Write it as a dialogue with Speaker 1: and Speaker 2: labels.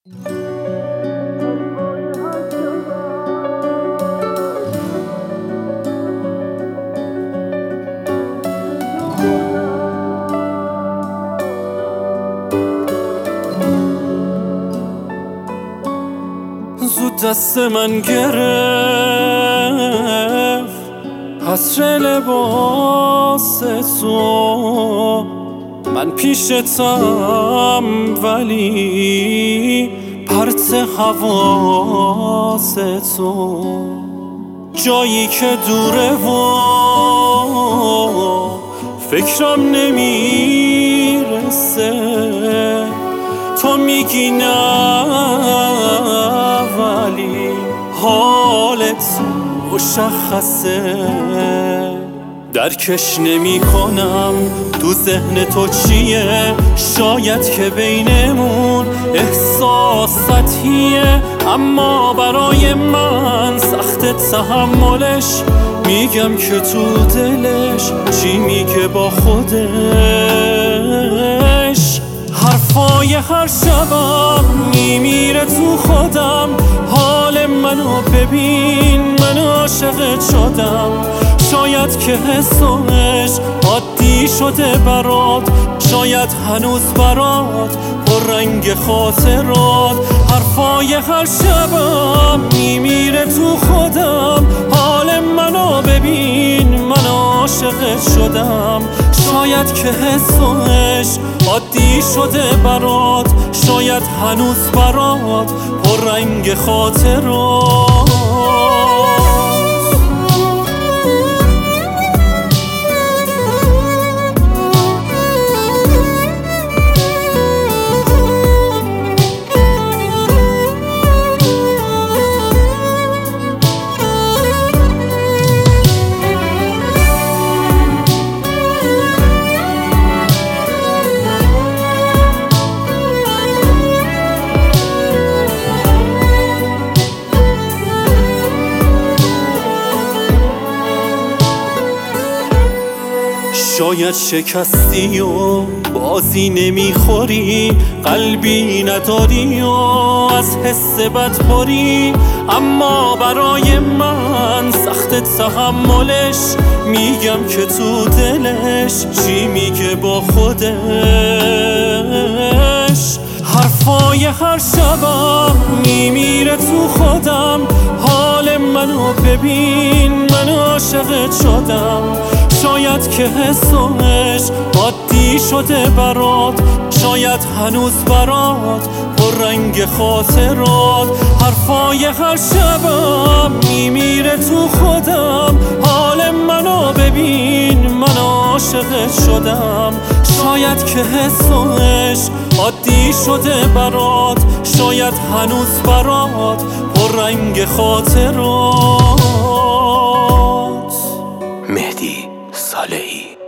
Speaker 1: زود دست من گرفت حسر لباس تو، من پیشتم ولی پرت حواس تو، جایی که دوره و فکرم نمیرسه، تو میگی نه ولی حالت مشخصه، درکش نمی کنم تو ذهن تو چیه، شاید که بینمون احساس سطحیه، اما برای من سخت تحملش، میگم که تو دلش چی میگه با خودش، حرفای هر شبم میمیره تو خودم، حال منو ببین من عاشقت شدم، شاید که حسش عادی شده برات، شاید هنوز برات پر رنگ خاطرات، حرفای هر شبم میمیره تو خودم، حال منو ببین من عاشقت شدم، شاید که حسش عادی شده برات، شاید هنوز برات پر رنگ خاطرات. شاید شکستی و بازی نمیخوری، قلبی نداری و از حس بد پری، اما برای من سخت تحملش، میگم که تو دلش چی میگه با خودش، حرفای هر شبم میمیره تو خودم، حال منو ببین من عاشقت شدم، شاید که حسش عادی شده برات، شاید هنوز برات پر رنگ خاطرات، حرفای هر شبم میمیره تو خودم، حال منو ببین من عاشقت شدم، شاید که حسش عادی شده برات، شاید هنوز برات پر رنگ خاطرات.
Speaker 2: مهدی صالحی.